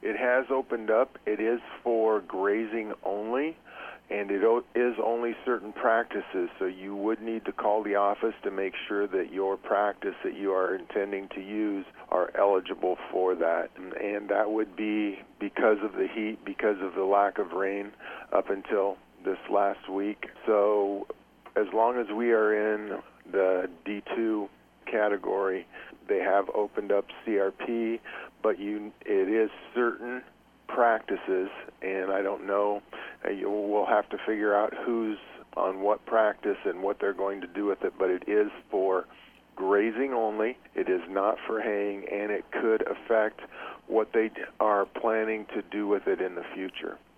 It has opened up. It is for grazing only, and it is only certain practices, so you would need to call the office to make sure that your practice that you are intending to use are eligible for that. And that would be because of the heat, because of the lack of rain up until this last week. So as long as we are in the D2 category, they have opened up CRP, but it is certain practices, and I don't know. We'll have to figure out who's on what practice and what they're going to do with it, but it is for grazing only. It is not for haying, and it could affect what they are planning to do with it in the future.